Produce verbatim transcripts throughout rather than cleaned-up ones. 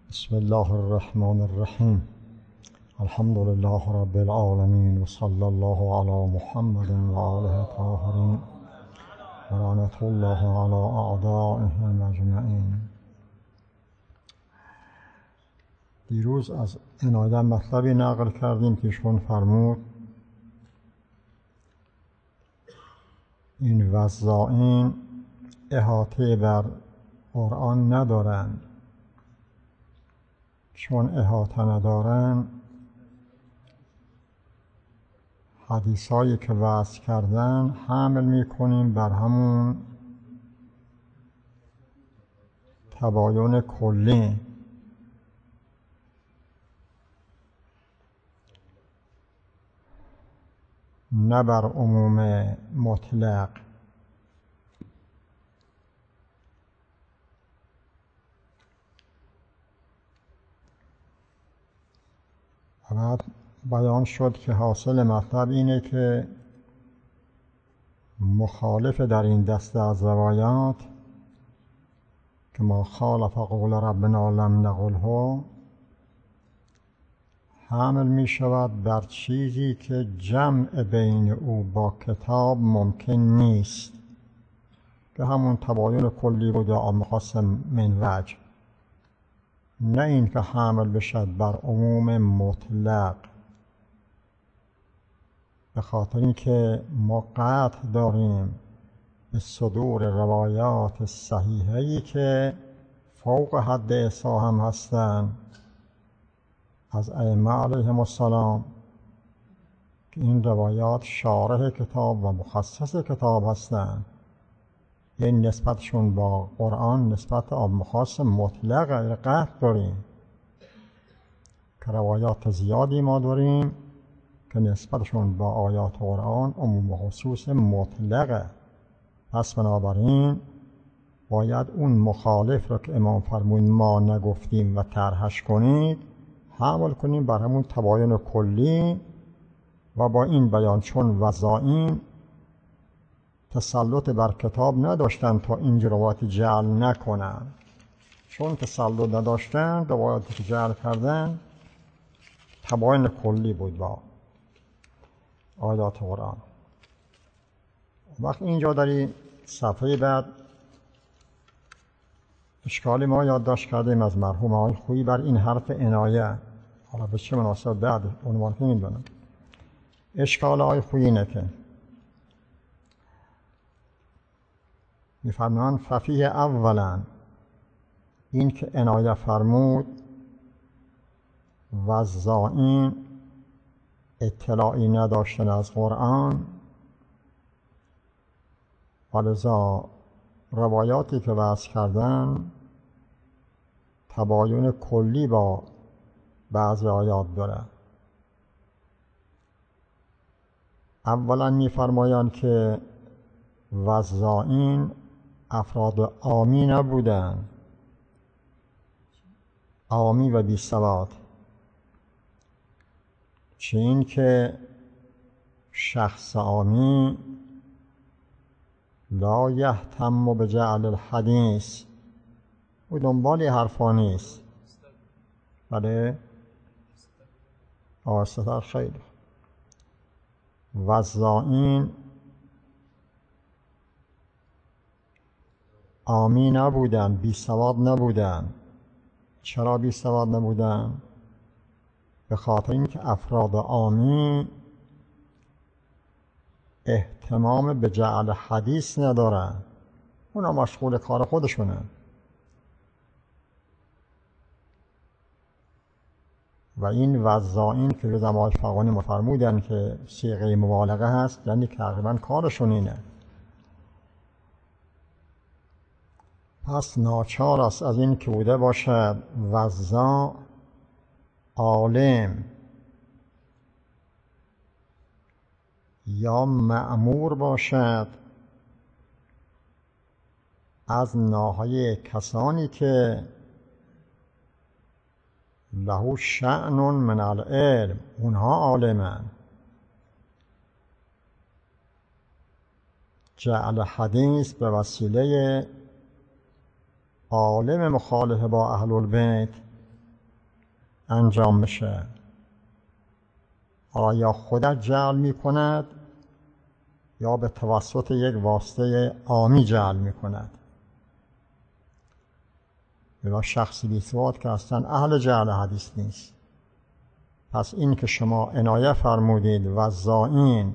بسم الله الرحمن الرحیم. الحمد لله رب العالمین و صلی الله علی محمد و آله الطاهرین و لعنة الله علی اعدائهم اجمعین. دیروز از عنایه مطلبی نقل کردیم که ایشون فرمود این وضاعین احاطه بر قرآن ندارند، چون احاطه ندارن حدیثایی که وضع کردن حمل میکنیم بر همون تباین کلی، نه بر عموم مطلق. و بعد بیان شد که حاصل مطلب اینه که مخالف در این دسته از روایات که ما خالف قول ربنا لم نقله حمل می شود بر چیزی که جمع بین او با کتاب ممکن نیست، که همون تباین کلی بود یا مخصص من وجه، نه این که حمل بشد بر عموم مطلق. به خاطر اینکه ما قطع داریم به صدور روایات صحیحه‌ای که فوق حد احصا هم هستند از ائمه علیهم السلام، که این روایات شارح کتاب و مخصص کتاب هستند. این نسبتشون با قرآن نسبت آب خاص مطلق قطع داریم، که روایات زیادی ما داریم که نسبتشون با آیات قرآن عموم و خصوص مطلقه. پس بنابراین باید اون مخالف رو که امام فرمود ما نگفتیم و طرحش کنید حمل کنیم بر همون تباین کلی، و با این بیان چون وضاعین تسلط بر کتاب نداشتن تا این روایات جعل نکنن، چون تسلط نداشتن روایاتی که جعل کردن تباین کلی بود با آیات قرآن. وقت اینجا در این صفحه بعد اشکالی ما یادداشت کردیم از مرحوم آقای خویی بر این حرف عنایه. حالا به چه مناسبت بعد عنوان که میدونم. اشکال آقای خویی اینه که میفرمان ففیه اولا این که عنایه فرمود وضاعین اطلاعی نداشتن از قرآن، ولذا روایاتی که وضع کردن تباین کلی با بعضی آیات داره. اولا میفرمایند که وضاعین افراد عامی نبودن، عامی و بی سواد، چه این که شخص عامی لا یهتم بجعل الحدیث و دنبال حرفا نیست. بله آستر خیلی وضاعین عامی نبودن، بی سواد نبودن. چرا بی سواد نبودن؟ به خاطر اینکه افراد عامی اهتمام به جعل حدیث ندارن، اونا مشغول کار خودشونن. و این وضاعین که به زمان فقانی مفرمودن که صیغه مبالغه هست، یعنی تقریبا کارشون اینه. پس ناچار است از این که بوده باشد وضاع عالم یا مأمور باشد از ناحیه کسانی که له شأن من العلم، اونها عالمن. جعل حدیث به وسیله عالم مخالف با اهل البیت انجام بشه. حالا یا خودت جعل می کند یا به توسط یک واسطه عامی جعل می کند. یا شخصی بی‌سواد که اصلا اهل جعل حدیث نیست. پس این که شما عنایه فرمودید و زائین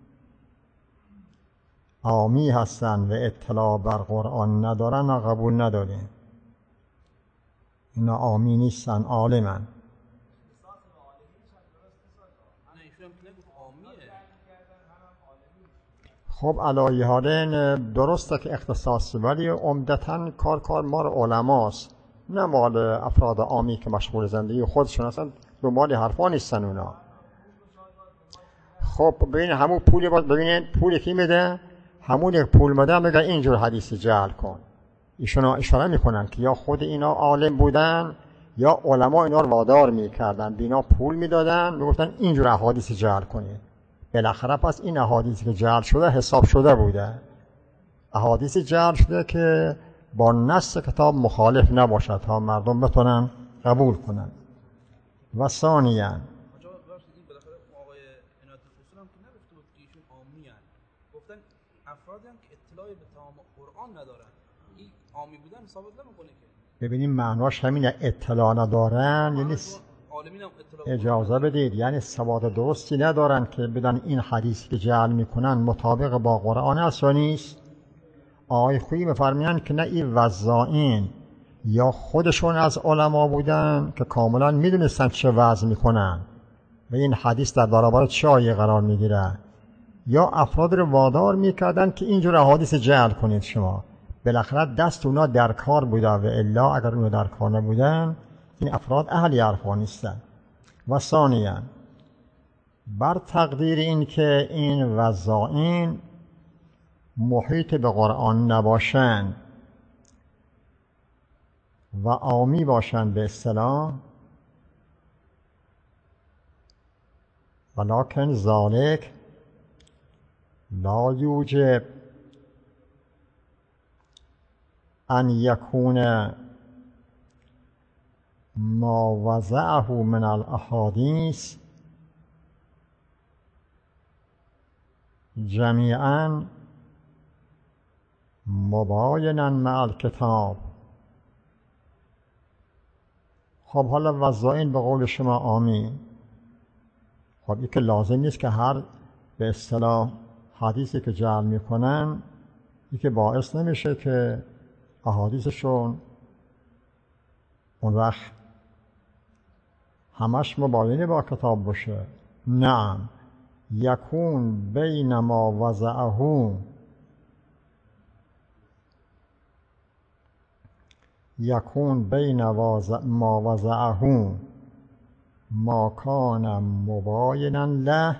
عامی هستند و اطلاع بر قرآن ندارن ما قبول نداریم. اینا عامی نیستن، عالمن. خب علایه حالین درسته که اختصاصی، ولی عمدتاً کار کار مال علماست، نه مال افراد عامی که مشغول زندگی خودشون هستن. دنبال حرفا نیستن اونا. خب ببین همون پولی باید ببینید پولی کی میده، همون یک پول میده میگه اینجور حدیث جعل کن. ایشون اشاره میکنن که یا خود اینا عالم بودن یا علما اینا رو وادار میکردن، بینا پول میدادن میگفتن اینجور احادیث جعل کنید. بالاخره پس این احادیثی که جعل شده حساب شده بوده، احادیث جعل شده که با نص کتاب مخالف نباشه تا مردم بتونن قبول کنن. و ثانیاً افرادی هم که اطلاعی به تمام قرآن ندارن، این عامی بودن ثابت نمیکنه که. ببینیم معناش همینه، اطلاع ندارن یعنی اجازه بدید یعنی سواد درستی ندارن که بدن این حدیثی که جعل میکنن مطابق با قرآن است و نیست. آقای خویی میفرمایند که نه این وضاعین یا خودشون از علما بودن که کاملا میدونستن چه وضع میکنن و این حدیث در برابر چه آیه قرار میگیره، یا افراد رو وادار میکردن که اینجور احادیث جعل کنید شما. بالاخره دست اونا در کار بوده و الا اگر اونا در کار نبودن این افراد اهل حرفا نیستن. و ثانیاً بر تقدیر این که این وضاعین محیط به قرآن نباشند و عامی باشند به اصطلاح، ولکن ذالک لا یوجب ان یکون ما وضعه من الاحادیث جمیعا مباینا مع الکتاب. خب حالا وضاعین به قول شما عامی، خب این که لازم نیست که هر به اصطلاح حدیثی که جعل میکنن این که باعث نمیشه که احادیثشون اون وقت همش مباینه با کتاب باشه. نعم، یکون بین ما وضعه یکون بین ما وضعه ما کان مباینا له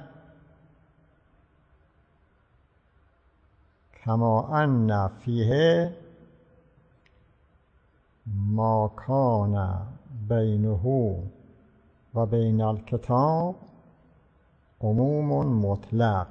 کما ان فیه ما کان بینه و بین الکتاب عموم مطلق.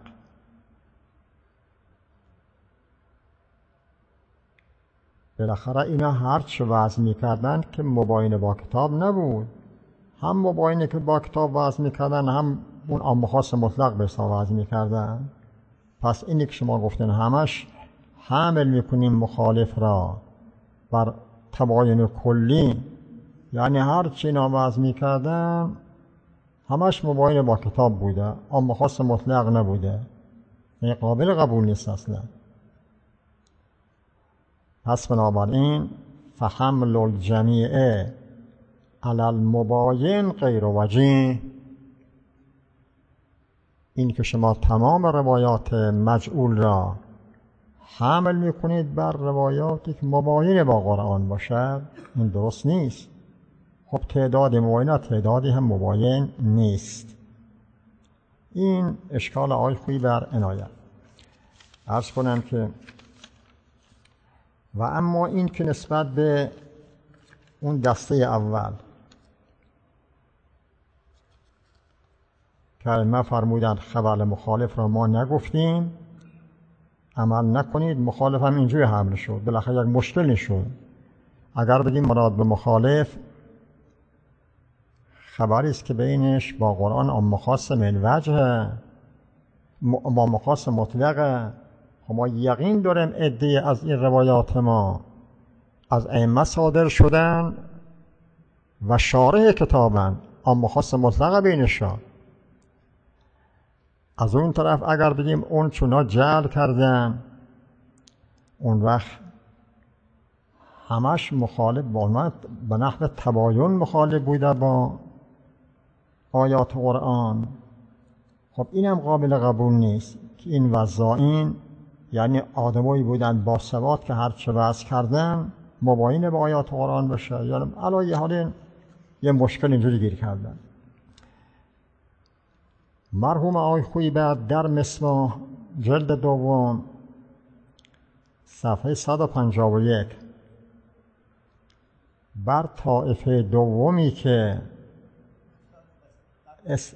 بالاخره اینا هر چه وضع میکردن که مباینه با کتاب نبود، هم مباینه که با کتاب وضع میکردن هم اون عام خاص مطلق به حساب وضع میکردن. پس اینی که شما گفتن همش حمل میکنیم مخالف را بر تباین کلی، یعنی هر چی اینا وضع میکردن همش مباینه با کتاب بوده، عام خاص مطلق نبوده، این قابل قبول نیست اصلا. پس بنابراین فحمل الجمیع علی المباین غیر وجیه، این که شما تمام روایات مجعول را حمل میکنید بر روایاتی که مباین با قرآن باشد، این درست نیست. خب تعداد مباینه تعدادی هم مباین نیست. این اشکال آقای خویی بر عنایت. عرض کنم که و اما این که نسبت به اون دسته اول که ما فرمودند خبر مخالف را ما نگفتیم، عمل نکنید، مخالف هم اینجوری حمل شد، بالاخره یک مشکل نشد. اگر بگیم مراد به مخالف خبری است که بینش با قرآن عام خاص من وجه عام خاص مطلقه. خب ما یقین داریم عده از این روایات ما از ائمه صادر شدن و شارح کتابن، عام خاص مطلقه بینشان. از اون طرف اگر بگیم اون چونا جعل کردن، اون وقت همش مخالف با به نحو تباین مخالف بوده با آیات قرآن. خب اینم قابل قبول نیست که این وضاعین یعنی آدمایی بودن با ثبات که هر چه وضع کردن مباین با آیات قرآن بشه، یعنی علی حال یه مشکل اینجوری گیر کردن. مرحوم آقای خویبر در مصباح جلد دوم صفحه صد و پنجاه و یک بر طایفه دومی که اس...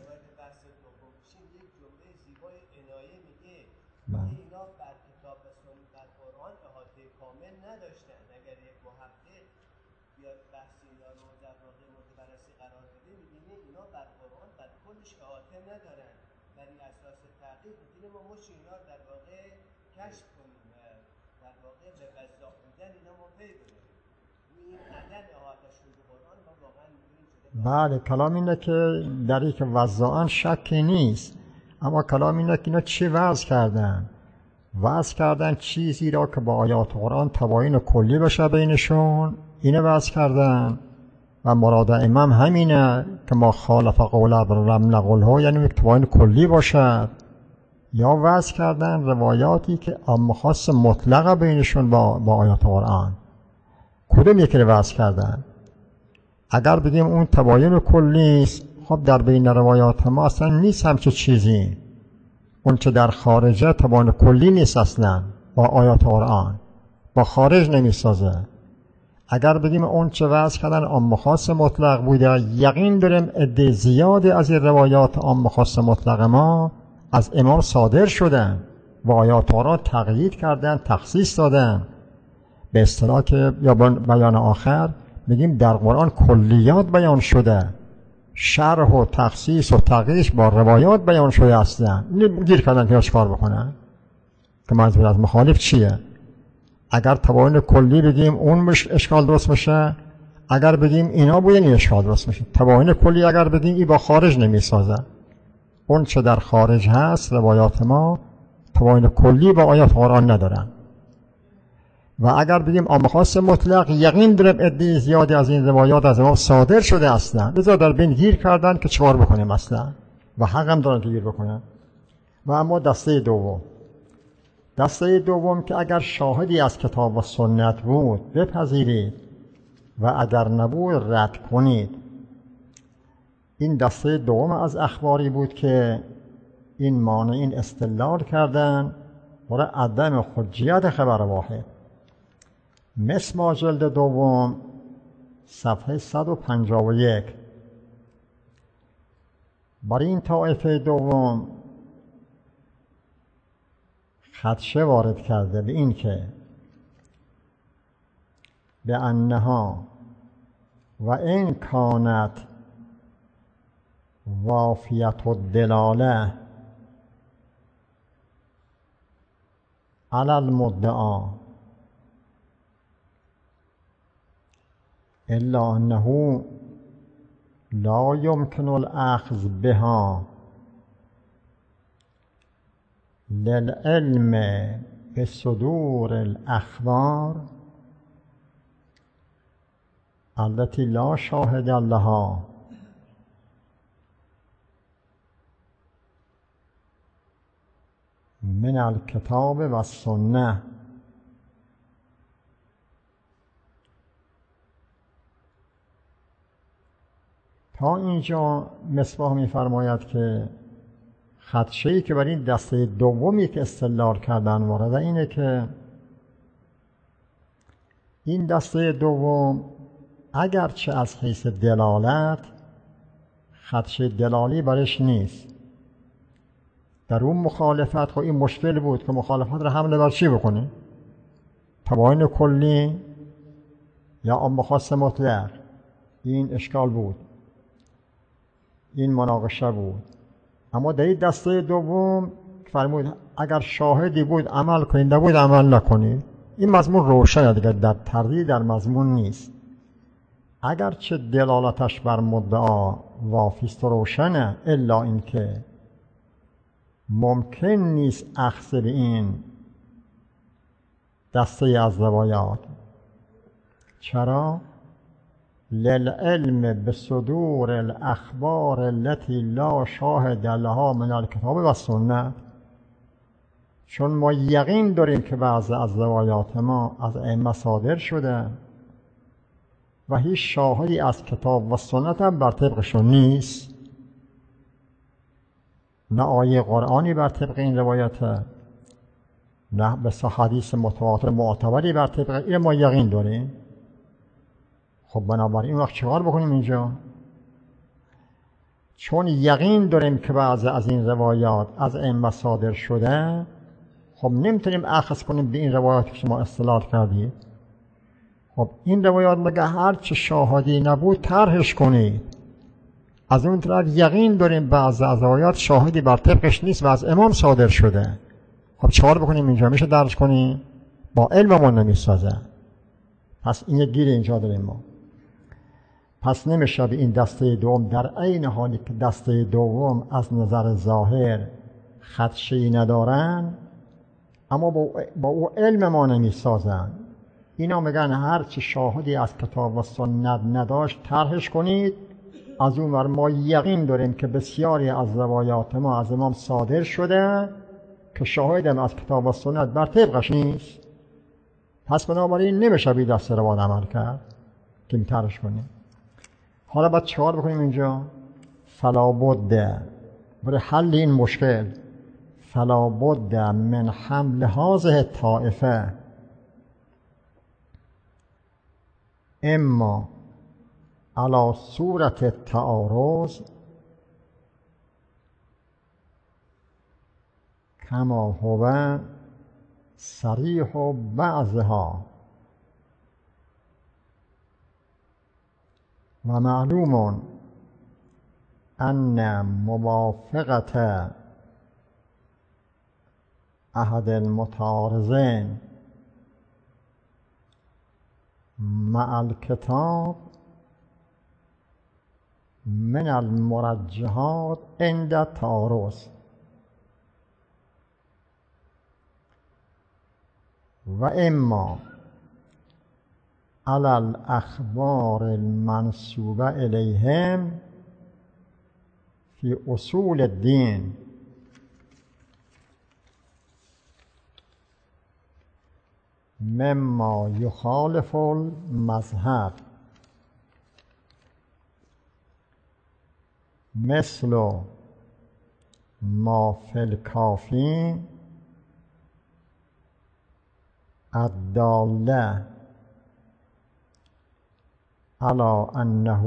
اینا بر کتاب و سنت در قرآن احاطه کامل نداشتن. اگر یک محقق بیاد بحث اینا رو در واقع مورد بررسی قرار بده، می‌بینه اینا بر قرآن بر کلش احاطه ندارن. بر این اساس تحقیق می‌تونیم ما مش اینا در واقع کشف کنیم و در واقع به وضاح بودن اینا ما پی ببریم. این عدم احاطه‌شون به قرآن ما واقعا می‌دونیم شده. بله، کلام اینه که در این که وضاحاً شکی نیست، اما کلام اینه که اینا چی وضع کردن؟ وضع کردن چیزی را که با آیات قرآن تباین کلی بشه بینشون، اینه وضع کردن. و مراد امام همینه که ما خالف قول ابرم نقله، یعنی یک تباین کلی باشد. یا وضع کردن روایاتی که عام خاص مطلقه بینشون با, با آیات قرآن. کدوم یکی رو وضع کردن؟ اگر بگیم اون تباین کلی است، خب در بین روایات ما اصلا نیست همچه چیزی. اون چه در خارجه تباین کلی نیست اصلا با آیات قرآن، با خارج نمیسازه. اگر بگیم اون چه وضع کردن عام خاص مطلق بوده، یقین داریم عده زیادی از این روایات عام خاص مطلق ما از امام صادر شدن و آیات قرآن تقیید کردن، تخصیص دادن. به اصطلاح که یا بیان آخر بگیم در قرآن کلیات بیان شده، شرح و تخصیص و تقییدش با روایات بیان شده اصلا. گیر کردن که چیکار بکنن؟ که منظور از مخالف چیه؟ اگر تباین کلی بگیم اون اشکال درست میشه، اگر بگیم اینا بوده این اشکال درست میشه. تباین کلی اگر بگیم این با خارج نمیسازه. اون چه در خارج هست روایات ما تباین کلی با آیات قرآن ندارن. و اگر بگیم عام خاص مطلق، یقین داریم عده زیادی از این روایات از ما صادر شده اصلا. لذا در بین گیر کردن که چیکار بکنیم اصلا، و حق هم دارن که گیر بکنن. و اما دسته دوم دسته دوم که اگر شاهدی از کتاب و سنت بود بپذیرید و اگر نبود رد کنید. این دسته دوم از اخباری بود که این مانعین استدلال کردن برای عدم حجیت خبر واحد. مصباح جلد دوم صفحه صد و پنجاه و یک برای این طایفه دوم خدشه وارد کرده به این که به انها و این کانت وافیت الدلاله علی المدعا الا انه لا يمكن الاخذ بها للعلم بصدور الاخبار التي لا شاهد لها من الکتاب و السنه. تا اینجا مصباح می‌فرماید که خدشه‌ای که برای این دسته دومی که استدلال کردن وارده اینه که این دسته دوم اگرچه از حیث دلالت خدشه دلالی برش نیست، در اون مخالفت خب این مشکل بود که مخالفت رو حمله بر چی بکنه؟ تباین کلی یا عام خاص مطلق. این اشکال بود. این مناقشه بود. اما در این دسته دوم فرمود اگر شاهدی بود عمل کنید، نبود عمل نکنید. این مضمون روشنه دیگه، در تردید در مضمون نیست. اگرچه دلالتش بر مدعا وافیست و روشنه، الا اینکه ممکن نیست اخذ به این دسته از روایات. چرا؟ للعلم بصدور الاخبار التي لا شاهد لها من الکتاب و سنت. چون ما یقین داریم که بعضی از روایات ما از ائمه صادر شده و هیچ شاهدی از کتاب و سنت هم بر طبقشون نیست، نه آیه قرآنی بر طبق این روایته، نه به حدیث متواتر معتبری بر طبق این ما یقین داریم. خب بنابراین وقت چیکار بکنیم اینجا؟ چون یقین داریم که بعضی از این روایات از ائمه صادر شده، خب نمیتونیم اخذ کنیم به این روایات که شما استدلال کردید. خب این روایات مگه هر چه شاهدی نبود طرحش کنید. از اون طرف یقین داریم بعضی از روایات شاهدی بر طبقش نیست و از امام صادر شده. خب چیکار بکنیم اینجا؟ میشه درج کنیم؟ با علممون نمیسازه. پس این یک گیر اینجا داریم ما. پس نمیشه به این دسته دوم، در عین حالی که دسته دوم از نظر ظاهر خدشه‌ای ندارن، اما با, با او علم ما نمیسازن. اینا میگن هر چی شاهدی از کتاب و سنت نداشت طرحش کنید. از اون ور ما یقین داریم که بسیاری از روایات ما از امام صادر شده که شاهدم از کتاب و سنت بر طبقش نیست. پس بنابراین نمیشه بی دست روایت عمل کرد که این طرحش کنیم. حالا باید چهار بکنیم اینجا. فلا بد، برای حل این مشکل، فلا بد من حمل هذه الطائفه اما على صورت التعارض کما هو صریح بعضها و معلوم ان موافقت احد المتعارضین مع الكتاب من المرجحات عند التعارض و اما على الاخبار المنسوبه الیهم فی اصول الدین مما یخالف المذهب مثل ما فی الکافی الداله على انه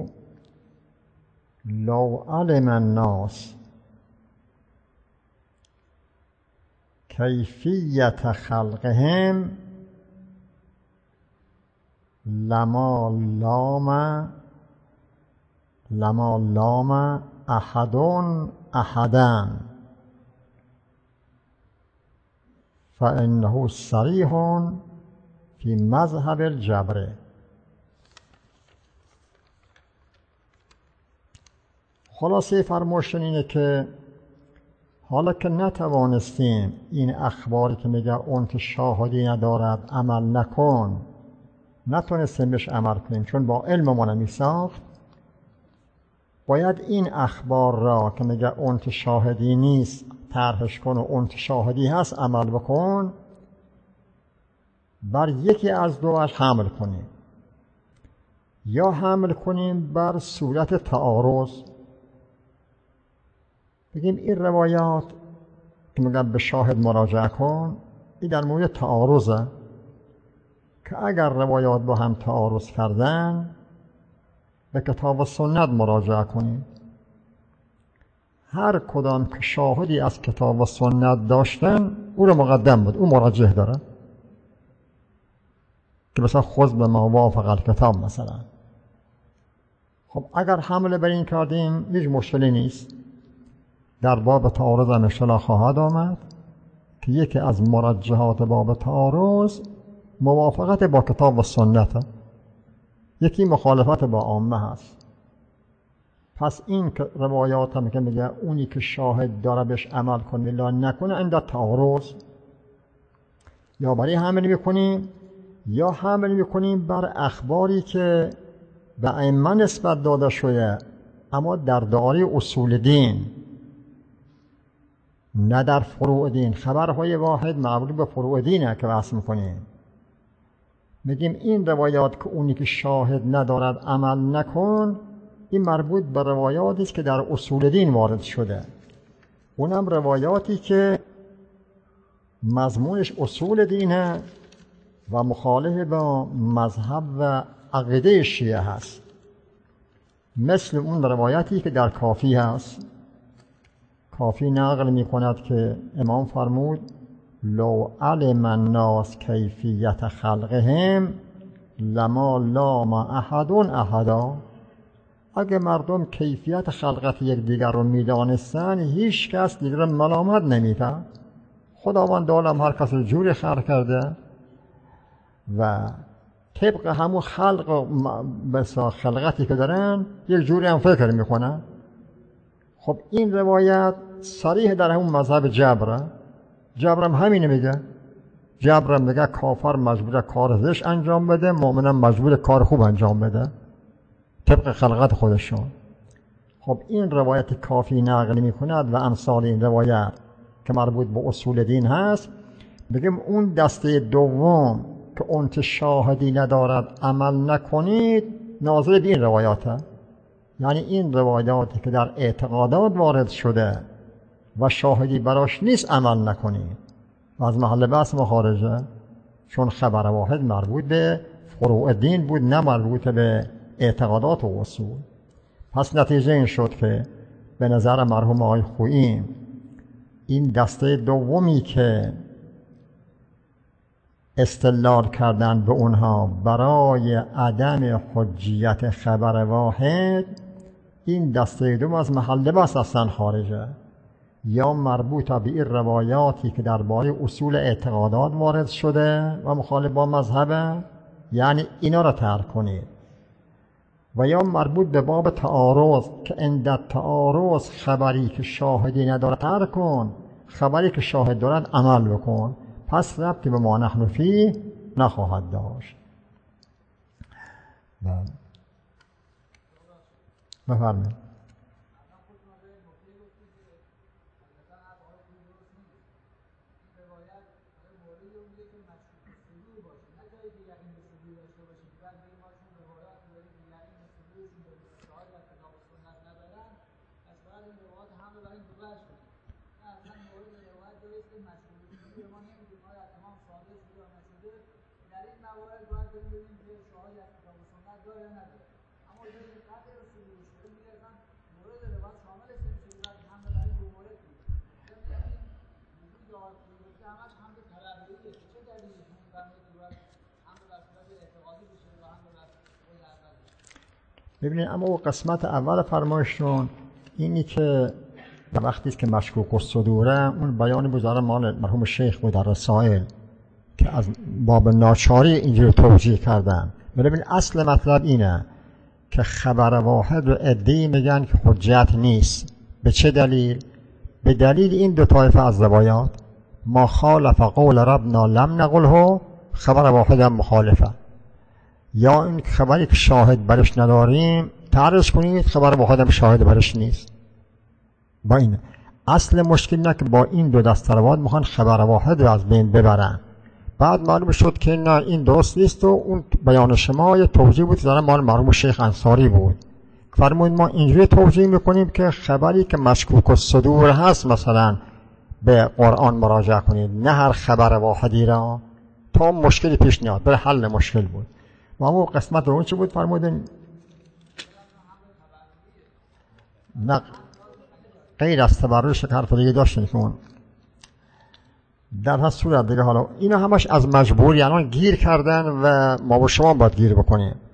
لو علم الناس کیفیت خلقهم لما لام لما لام احد احدا فانه صریح فی مذهب الجبر. خلاصه فرمایششون اینه که حالا که نتوانستیم این اخباری که میگه اون که شاهدی ندارد عمل نکن، نتونستیم بهش عمل کنیم چون با علم ما نمیساخت، باید این اخبار را که میگه اون که شاهدی نیست طرحش کن و اون که شاهدی هست عمل بکن، بر یکی از دوش حمل کنیم. یا حمل کنیم بر صورت تعارض، بگیم این روایات که میگن به شاهد مراجعه کن، این در مورد تعارضه که اگر روایات با هم تعارض کردن به کتاب و سنت مراجعه کنید. هر کدام که شاهدی از کتاب و سنت داشتن او رو مقدم بود، او مراجعه داره که مثلا خذ به ما وافق الکتاب مثلا. خب اگر حمله بر این کردیم هیچ مشکلی نیست. در باب تعارض هم اشتلا خواهد آمد که یکی از مرجحات باب تعارض موافقت با کتاب و سنت، یکی مخالفت با عامه هست. پس این روایات هم که میگه اونی که شاهد داره بهش عمل کنه لا نکنه، این تعارض یا برای حمل میکنیم یا حمل میکنیم بر اخباری که به ائمه نسبت داده شده اما در دایره اصول دین، نه در فروع دین. خبرهای واحد معمولی به فروع دینه که بحث میکنیم. میگیم این روایات که اونی که شاهد ندارد عمل نکن، این مربوط به روایاتی است که در اصول دین وارد شده. اونم روایاتی که مضمونش اصول دینه و مخالف با مذهب و عقیده شیعه هست. مثل اون روایتی که در کافی هست. کافی نقل می کند که امام فرمود لو علم الناس کیفیت خلقهم لما لام احد احدا. اگه مردم کیفیت خلقت یک دیگر رو میدانستن، هیچ کس دیگر رو ملامت نمیکرد. خداوند عالم هر کس رو جوری خلق کرده و طبق همون خلق بسا خلقتی که دارن یک جوری هم فکر میکنن. خب این روایت صریح در همون مذهب جبره. جبرم همینه میگه. جبرم میگه کافر مجبور کار زشت انجام بده، مؤمنم مجبور کار خوب انجام بده طبق خلقت خودشون. خب این روایت کافی نقل میکند و امثال این روایت که مربوط به اصول دین هست. بگیم اون دسته دوم که اون شاهدی ندارد عمل نکنید، ناظر به این روایاته. یعنی این روایاتی که در اعتقادات وارد شده و شاهدی براش نیست عمل نکنید و از محل بحث ما خارجه، چون خبر واحد مربوط به فروع دین بود، نه مربوط به اعتقادات و اصول. پس نتیجه این شد که به نظر مرحوم آقای خویی این دسته دومی که استدلال کردن به اونها برای عدم حجیت خبر واحد، این دسته دوم از محل بحث اصلا خارجه، یا مربوط به این روایاتی که درباره اصول اعتقادات وارد شده و مخالف با مذهبه، یعنی اینا را ترک کنید، و یا مربوط به باب تعارض که عند تعارض خبری که شاهدی نداره ترک کن، خبری که شاهد دارد عمل بکن. پس ربطی به ما نحن فیه نخواهد داشت. بفرمایید. ببینید، اما او قسمت اول فرمایشتون اینی که وقتی که مشکوک الصدوره، اون بیان بزرگ مال مرحوم شیخ بود در رسائل که از باب ناچاری اینجور توجیه کردن. ببینید اصل مطلب اینه که خبر واحد رو عده‌ای میگن که حجت نیست. به چه دلیل؟ به دلیل این دو طایفه از روایات. ما خالف قول ربنا لم نقله، خبر واحد هم مخالفه. یا این خبری که شاهد برش نداریم تعرض کنید، خبر واحد هم شاهد برش نیست. با این اصل مشکل نه که با این دو دسته روایت میخوان خبر واحد رو از بین ببرن. بعد معلوم شد که نه، این درست نیست و اون بیان شما یه توجیه بود دارن مال مرحوم شیخ انصاری بود. فرمودید ما اینجوری توجیه میکنیم که خبری که مشکوک الصدور هست مثلا به قرآن مراجعه کنید، نه هر خبر واحدی را، تا مشکلی پیش نیاد. برای حل مشکل بود. و همون قسمت رو چه بود فرمودین؟ نه غیر از تبرش که حرف دیگه داشتن که اون در هر صورت دیگه. حالا اینا همش از مجبور، یعنی گیر کردن و ما با شما باید گیر بکنیم.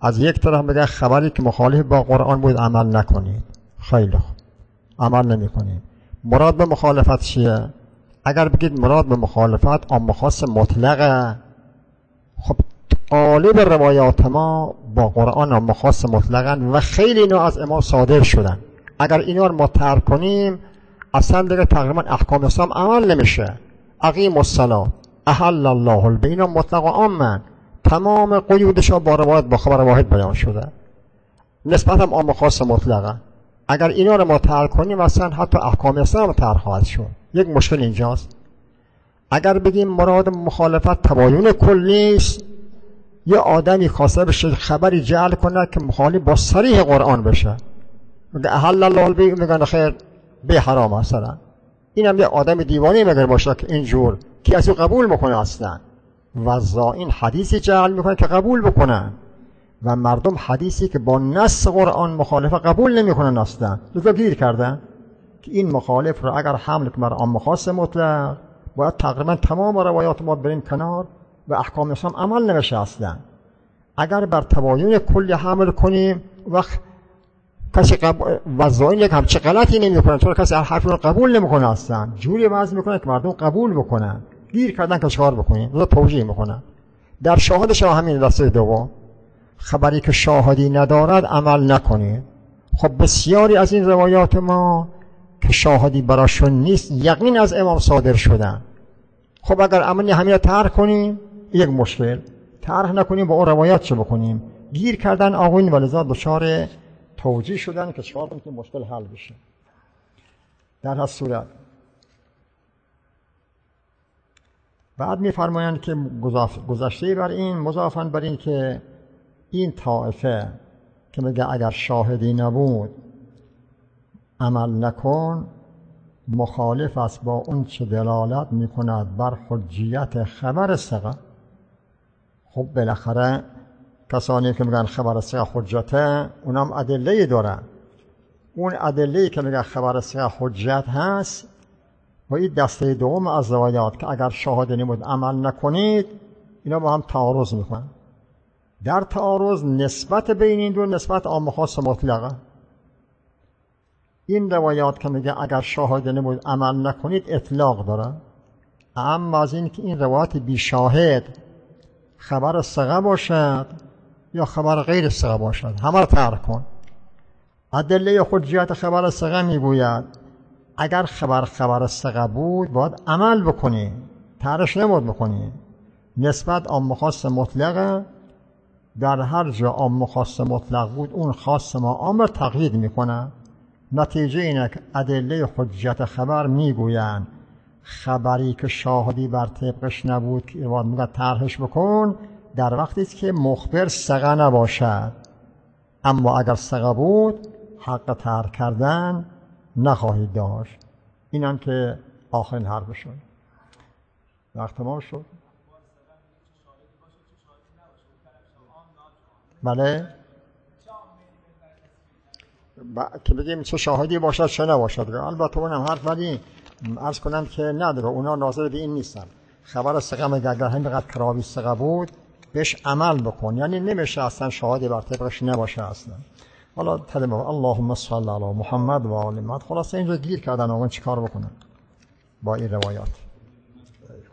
از یک طرف بگه خبری که مخالف با قرآن بود عمل نکنید، خیلی خوب، عمل نمی کنید. مراد به مخالفت چیه؟ اگر بگید مراد به مخالفت عام خاص مطلقه، خب غالب روایات ما با قرآن عام خاص مطلقن و خیلی اینا از امام صادر شدن. اگر اینا رو ما ترک کنیم اصلا دیگه تقریبا احکام اسلام عمل نمیشه. اقیم الصلاة، احل الله البیع، مطلق و عامن، تمام قیودش با روایت با خبر واحد بیان شده، نسبت هم عام خاص مطلقه. اگر اینا رو ما ترک کنیم اصلا حتی احکام اسلام ترک خواهد شد. یک مشکل اینجاست. اگر بگیم مراد مخالفت تباین کلی است، یه آدمی خواسته بشه خبری جعل کنه که مخالف با صریح قرآن بشه، میگه احل الله البیع، میگن خیر به حرام مثلا. این هم یه آدم دیوانه مگر باشه که اینجور کی از او قبول میکنه اصلا. و زائین حدیثی جعل میکنه که قبول بکنن و مردم حدیثی که با نص قرآن مخالفه قبول نمیکنن اصلا. لذا گیر کردن که این مخالف رو اگر حمل کنه بر عام خاص مطلق باید تقریبا تمام روایات ما بریم کنار و احکام اسلام عمل نمیشه اصلا. اگر بر تباین کلی حمل کنیم وقت کسی قبول و زائین یک همچه غلطی نمیکنه، چون کسی حرف رو قبول نمیکنه اصلا، جوری وضع میکنه که مردم قبول بکنن. گیر کردن که چیکار بکنیم؟ لذا توجیه میکنن. در شاهدش همین دسته دوم، خبری که شاهدی ندارد عمل نکنید. خب بسیاری از این روایات ما که شاهدی براشون نیست یقین از امام صادر شدن. خب اگر عملی همین رو ترک کنیم یک مشکل، ترک نکنیم با اون روایات چه بکنیم؟ گیر کردن آقایون و لذا دچار توجیه شدن که چیکار کنیم که مشکل حل بشه. در هر صورت بعد می‌فرمایند که گذشته بر این مضافاً بر این که این طائفه که میگه اگر شاهدی نبود عمل نکن، مخالف است با اون چه دلالت میکند بر حجیت خبر ثقه. خب بالاخره کسانی که میگن خبر ثقه حجته اونم ادله دارن. اون ادله که میگه خبر ثقه حجت هست و این دسته دوم از روایات که اگر شاهدی نبود عمل نکنید، اینا با هم تعارض میکنن. در تعارض نسبت بین این دو نسبت عام خاص مطلقه. این روایات که میگه اگر شاهد نبود عمل نکنید اطلاق داره، اما از این که این روایات بی شاهد خبر ثقه باشد یا خبر غیر ثقه باشد همه رو ترک کن. ادله حجیت خبر ثقه میگوید اگر خبر خبر ثقه بود باید عمل بکنی، ترکش نباید بکنی. نسبت عام خاص مطلقه، در هر جا عام خاص مطلق بود اون خاص ما عام را تقیید میکنه. نتیجه اینه که ادله حجت خبر میگویند خبری که شاهدی بر طبقش نبود که باید میگه طرحش بکن در وقتی است که مخبر ثقه نباشد، اما اگر ثقه بود حق ترک کردن نخواهید داشت. اینم که آخرین حرف شد. وقت ما شد. بله با... که بگیم چه شاهدی باشد چه نباشد. البته اونم حرف، ولی عرض کنم که نداره، اونا ناظر به این نیستن. خبر ثقه میگه اگر همینقدر کراوی ثقه بود بهش عمل بکن، یعنی نمیشه اصلا شاهدی بر طبقش نباشه اصلا. حالا کلمه اللهم صل علی محمد و آل محمد. خلاص اینجا گیر کردن آقا چیکار بکنن با این روایات.